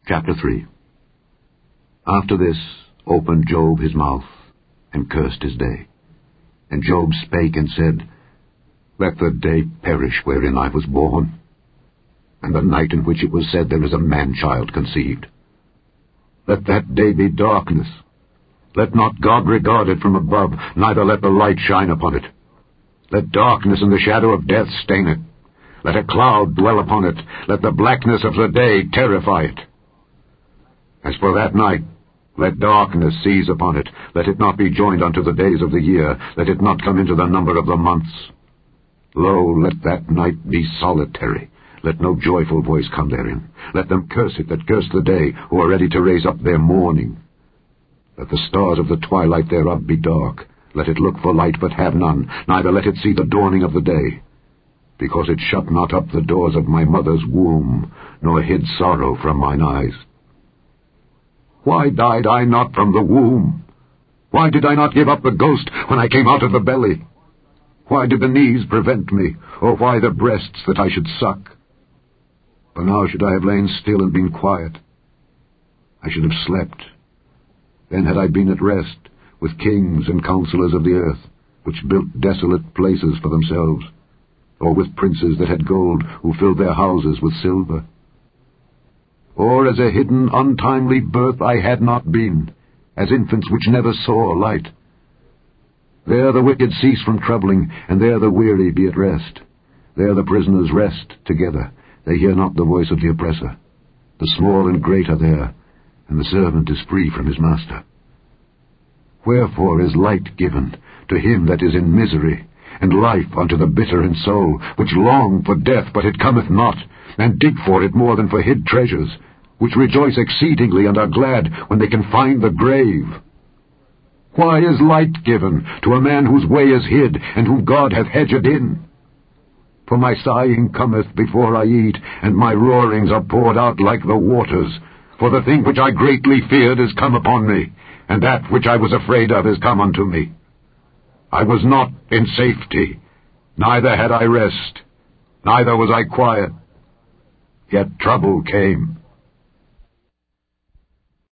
Chapter 3. After this opened Job his mouth, and cursed his day. And Job spake and said, Let the day perish wherein I was born, and the night in which it was said, There is a man-child conceived. Let that day be darkness. Let not God regard it from above, neither let the light shine upon it. Let darkness and the shadow of death stain it. Let a cloud dwell upon it. Let the blackness of the day terrify it. As for that night, let darkness seize upon it. Let it not be joined unto the days of the year. Let it not come into the number of the months. Lo, let that night be solitary. Let no joyful voice come therein. Let them curse it that curse the day, who are ready to raise up their mourning. Let the stars of the twilight thereof be dark. Let it look for light, but have none, neither let it see the dawning of the day. Because it shut not up the doors of my mother's womb, nor hid sorrow from mine eyes. Why died I not from the womb? Why did I not give up the ghost when I came out of the belly? Why did the knees prevent me, or why the breasts that I should suck? For now should I have lain still and been quiet. I should have slept. Then had I been at rest with kings and counselors of the earth, which built desolate places for themselves, or with princes that had gold, who filled their houses with silver. Or as a hidden, untimely birth I had not been, as infants which never saw light. There the wicked cease from troubling, and there the weary be at rest. There the prisoners rest together, they hear not the voice of the oppressor. The small and great are there, and the servant is free from his master. Wherefore is light given to him that is in misery, and life unto the bitter in soul, which long for death, but it cometh not, and dig for it more than for hid treasures, which rejoice exceedingly and are glad when they can find the grave. Why is light given to a man whose way is hid, and whom God hath hedged in? For my sighing cometh before I eat, and my roarings are poured out like the waters. For the thing which I greatly feared is come upon me, and that which I was afraid of is come unto me. I was not in safety, neither had I rest, neither was I quiet. Yet trouble came,